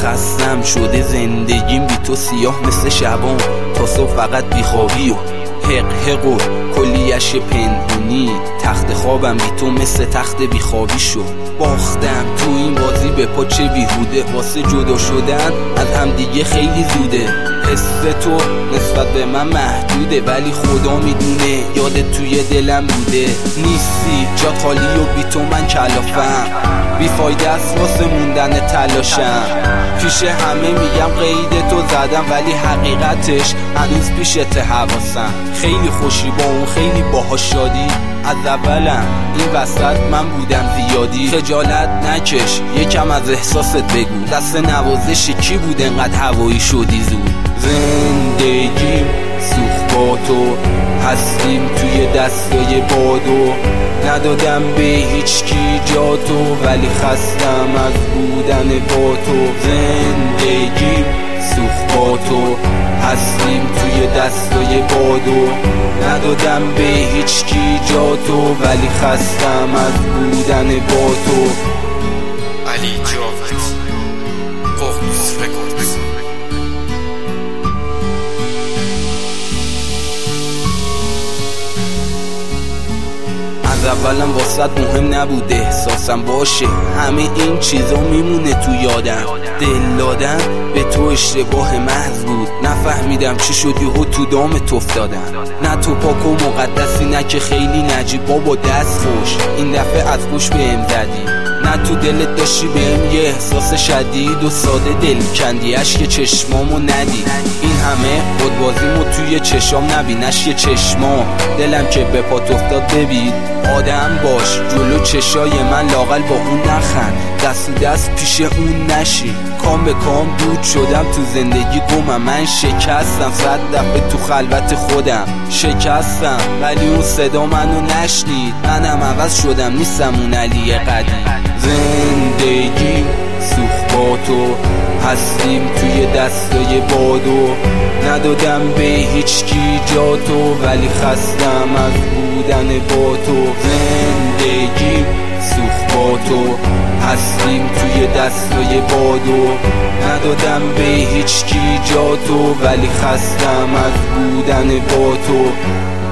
خستم شده زندگیم بی تو سیاه مثل شبان تا صبح فقط بیخوابی و حق و کلیش پنهونی. تخت خوابم بی تو مثل تخت بیخوابی شد. باختم تو این بازی به پا چه بیهوده. واسه جدا شدن از هم دیگه خیلی زوده. حس تو نسبت به من محدوده ولی خدا میدونه یادت توی دلم بوده. نیستی جات خالی و بی تو من کلافم. بیفایده است واسه موندن تلاشم. پیش همه میگم قید تو زدم ولی حقیقتش هنوز پیشت حواسم. خیلی خوشی با اون خیلی باهاش شادی. از اولم این وسط من بودم زیادی. خجالت نکش یکم از احساست بگو. دست نوازش کی بود انقدر هوایی شدی زود. زندگیم سوخت با تو هستیم توی دستای بادو. ندادم به هیچ کی جا تو ولی خستم از بودن با تو. زندگیم سوخت با تو هستیم توی دستای بادو. ندادم به هیچ کی جا تو ولی خستم از بودن با تو. علی جاوید ققنوس رکوردز. از اولم واسط مهم نبوده احساسم باشه. همه این چیزا میمونه تو یادم. دل دادن به تو اشتباه محض بود. نفهمیدم چی شد یهو تو دامت افتادم. نه تو پاک و مقدسی نه که خیلی نجیب بابا دست خوش. این دفعه از پشت بهم زدی. نه تو دلت داشتی بهم یه احساس شدید و ساده دل کندی. اشک چشمامو ندی. این همه خودبازیمو توی چشام نبینش یه چشما. دلم که به پات افتاد ببین آدم باش جلو چشای من لاغل با اون نخند. دست و دست پیش اون نشی. کام به کام دود شدم تو زندگی گمم. من شکستم 100 دفعه تو خلوت خودم شکستم ولی اون صدا منو نشنید. منم عوض شدم نیستم اون علی قدیم. زندگی سوخت با تو هستیم توی دستای بادو. ندادم به هیچ کی جا تو ولی خستم از بودن با تو. زندگی سوخت با تو هستیم توی دستای بادو. ندادم به هیچ کی جا تو ولی خستم از بودن با تو.